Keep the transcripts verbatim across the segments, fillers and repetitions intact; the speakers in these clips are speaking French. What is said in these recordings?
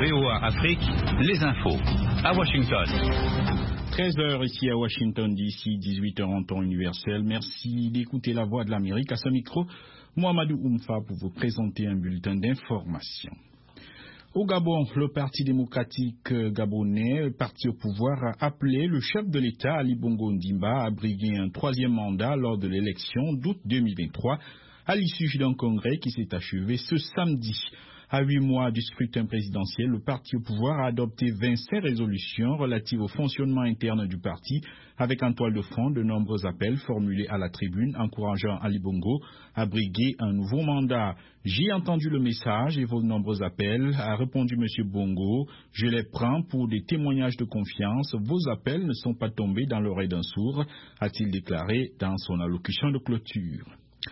V O A Afrique, les infos. À Washington. treize heures ici à Washington D C, dix-huit heures en temps universel. Merci d'écouter la voix de l'Amérique. À ce micro, Mohamedou Oumfa pour vous présenter un bulletin d'information. Au Gabon, le Parti démocratique gabonais, parti au pouvoir, a appelé le chef de l'État, Ali Bongo Ondimba, à briguer un troisième mandat lors de l'élection d'août deux mille vingt-trois, à l'issue d'un congrès qui s'est achevé ce samedi. À huit mois du scrutin présidentiel, le parti au pouvoir a adopté vingt-cinq résolutions relatives au fonctionnement interne du parti, avec en toile de fond de nombreux appels formulés à la tribune encourageant Ali Bongo à briguer un nouveau mandat. J'ai entendu le message et vos nombreux appels, a répondu M. Bongo. Je les prends pour des témoignages de confiance. Vos appels ne sont pas tombés dans l'oreille d'un sourd, a-t-il déclaré dans son allocution de clôture.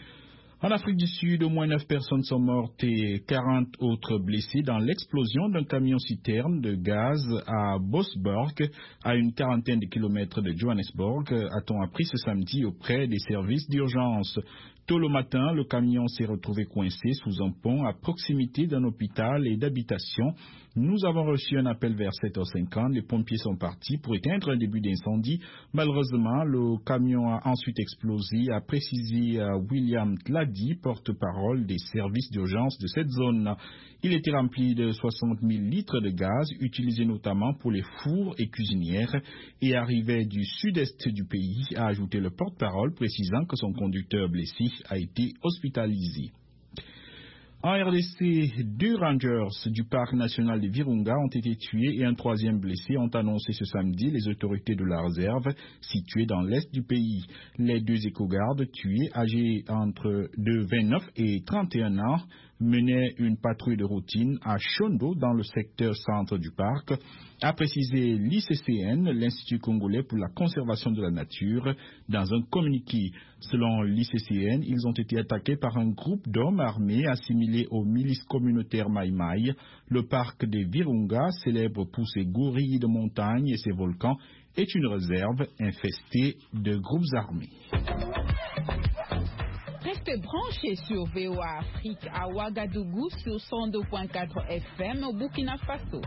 En Afrique du Sud, au moins neuf personnes sont mortes et quarante autres blessées dans l'explosion d'un camion-citerne de gaz à Bosberg, à une quarantaine de kilomètres de Johannesburg, a-t-on appris ce samedi auprès des services d'urgence. Tôt le matin, le camion s'est retrouvé coincé sous un pont à proximité d'un hôpital et d'habitation. Nous avons reçu un appel vers sept heures cinquante. Les pompiers sont partis pour éteindre un début d'incendie. Malheureusement, le camion a ensuite explosé, a précisé William Tladi, porte-parole des services d'urgence de cette zone. Il était rempli de soixante mille litres de gaz, utilisés notamment pour les fours et cuisinières, et arrivait du sud-est du pays, a ajouté le porte-parole, précisant que son conducteur blessé a été hospitalisé. En R D C, deux rangers du parc national de Virunga ont été tués et un troisième blessé, ont annoncé ce samedi les autorités de la réserve située dans l'est du pays. Les deux éco-gardes tués, âgés entre de vingt-neuf et trente et un ans, menaient une patrouille de routine à Chondo dans le secteur centre du parc, a précisé l'I C C N, l'Institut congolais pour la conservation de la nature, dans un communiqué. Selon l'I C C N, ils ont été attaqués par un groupe d'hommes armés assimilés aux milices communautaires Maï Maï. Le parc des Virunga, célèbre pour ses gorilles de montagne et ses volcans, est une réserve infestée de groupes armés. Restez branchés sur V O A Afrique à Ouagadougou sur cent deux virgule quatre F M au Burkina Faso.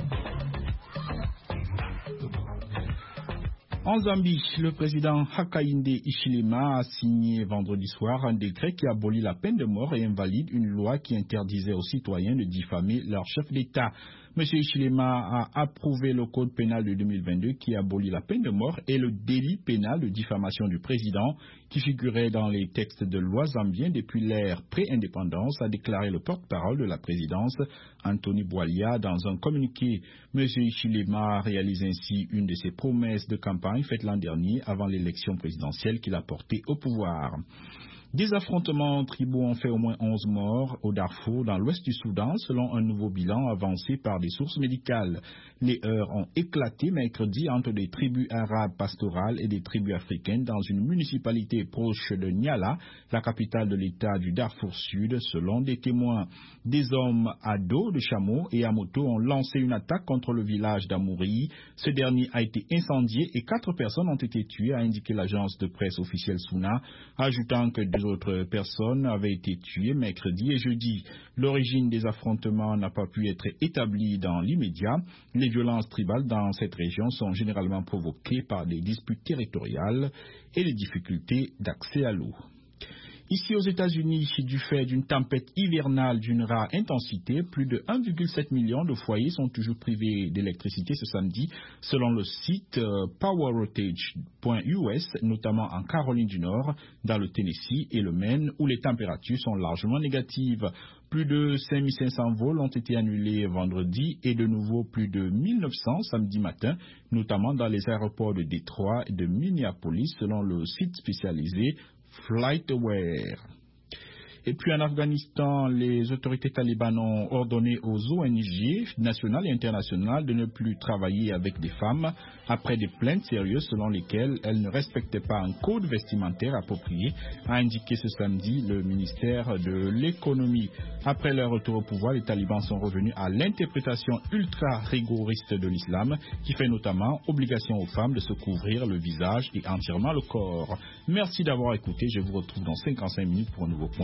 En Zambie, le président Hakainde Hichilema a signé vendredi soir un décret qui abolit la peine de mort et invalide une loi qui interdisait aux citoyens de diffamer leur chef d'État. M. Hichilema a approuvé le code pénal de deux mille vingt-deux qui abolit la peine de mort et le délit pénal de diffamation du président qui figurait dans les textes de loi zambiens depuis l'ère pré-indépendance, a déclaré le porte-parole de la présidence, Anthony Bwalia, dans un communiqué. M. Hichilema réalise ainsi une de ses promesses de campagne faite l'an dernier avant l'élection présidentielle qu'il a portée au pouvoir. Des affrontements tribaux ont fait au moins onze morts au Darfour, dans l'ouest du Soudan, selon un nouveau bilan avancé par des sources médicales. Les heurts ont éclaté mercredi entre des tribus arabes pastorales et des tribus africaines dans une municipalité proche de Niala, la capitale de l'État du Darfour Sud, selon des témoins. Des hommes à dos de chameaux et à moto ont lancé une attaque contre le village d'Amouri. Ce dernier a été incendié et quatre personnes ont été tuées, a indiqué l'agence de presse officielle Suna, ajoutant que deux autres personnes avaient été tuées mercredi et jeudi. L'origine des affrontements n'a pas pu être établie dans l'immédiat. Les violences tribales dans cette région sont généralement provoquées par des disputes territoriales et des difficultés d'accès à l'eau. Ici aux États-Unis, du fait d'une tempête hivernale d'une rare intensité, plus de un virgule sept million de foyers sont toujours privés d'électricité ce samedi, selon le site euh, power outage point U S, notamment en Caroline du Nord, dans le Tennessee et le Maine, où les températures sont largement négatives. Plus de cinq mille cinq cents vols ont été annulés vendredi et de nouveau plus de mille neuf cents samedi matin, notamment dans les aéroports de Détroit et de Minneapolis, selon le site spécialisé FlightAware. Et puis en Afghanistan, les autorités talibanes ont ordonné aux O N G nationales et internationales de ne plus travailler avec des femmes après des plaintes sérieuses selon lesquelles elles ne respectaient pas un code vestimentaire approprié, a indiqué ce samedi le ministère de l'économie. Après leur retour au pouvoir, les talibans sont revenus à l'interprétation ultra rigoriste de l'islam qui fait notamment obligation aux femmes de se couvrir le visage et entièrement le corps. Merci d'avoir écouté. Je vous retrouve dans cinquante-cinq minutes pour un nouveau point.